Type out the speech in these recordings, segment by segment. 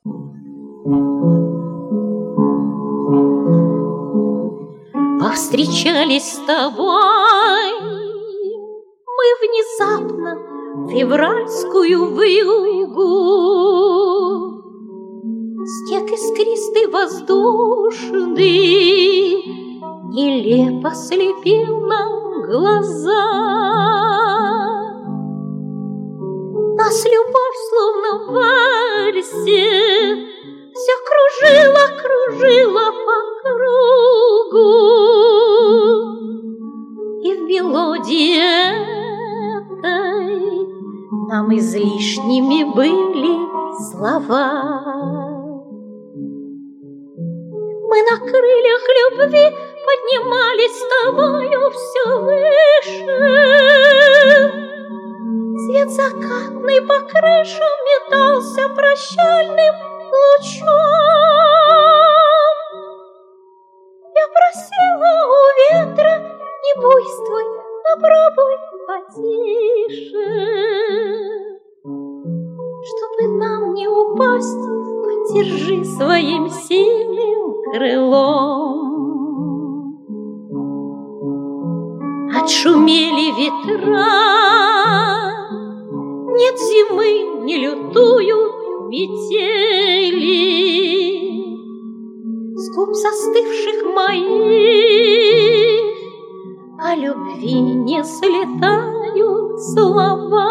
Повстречались с тобой мы внезапно февральскую вьюгу. Снег искристый воздушный нелепо слепил нам глаза. Нас любовь словно в вальсе все кружила, кружила по кругу, и в мелодии этой нам излишними были слова. Мы на крыльях любви поднимались с тобою все выше. Свет закатный по крышам метался прощальным лучом. Я просила у ветра: не буйствуй, попробуй потише. Чтобы нам не упасть, поддержи своим сильным крылом. Отшумели ветра, нет зимы, не лютуют метели. С губ застывших моих о любви не слетают слова.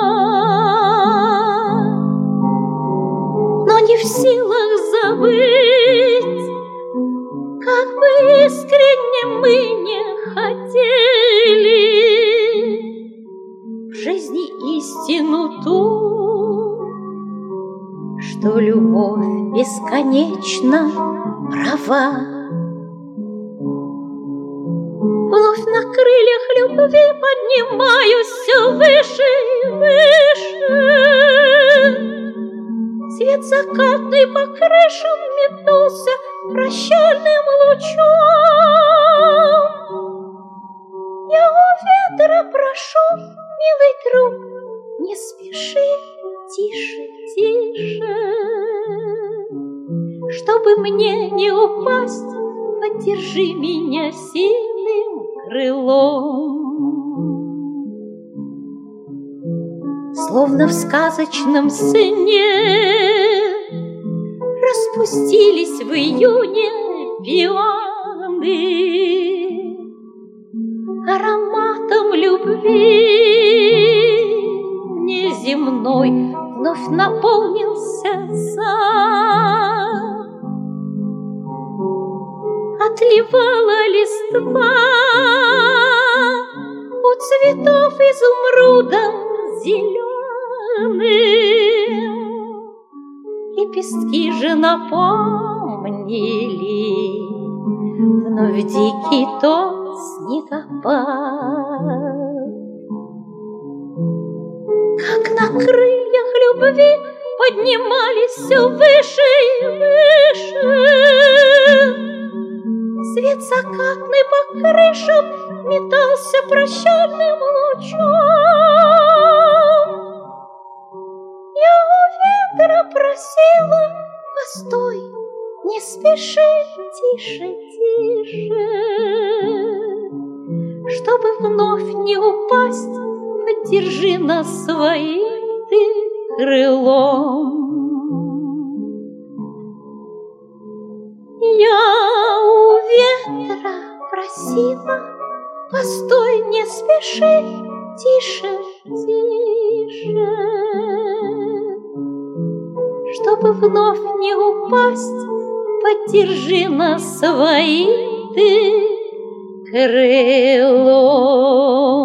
Но не в силах забыть, как бы искренне мы не хотели, в жизни истину ту, что любовь бесконечно права. Вновь на крыльях любви поднимаюсь все выше и выше. Свет закатный по крышам метнулся прощальным лучом. Я у ветра прошу, милый друг, не спеши, тише, тише. Чтобы мне не упасть, поддержи меня сильным крылом. Словно в сказочном сне распустились в июне пионы. Ароматом любви неземной вновь наполнился сад. Отливала листва у цветов изумрудом зеленым. Лепестки же напомнили вновь дикий тот снегопад. Как на крыльях любви поднимались все выше и выше. Свет закатный по крышам метался прощальным лучом. Я у ветра просила: постой, не спеши, тише, тише. Чтобы вновь не упасть, поддержи нас своим ты крылом. Я у ветра просила: постой, не спеши, тише, тише. Чтобы вновь не упасть, поддержи нас своим ты крылом.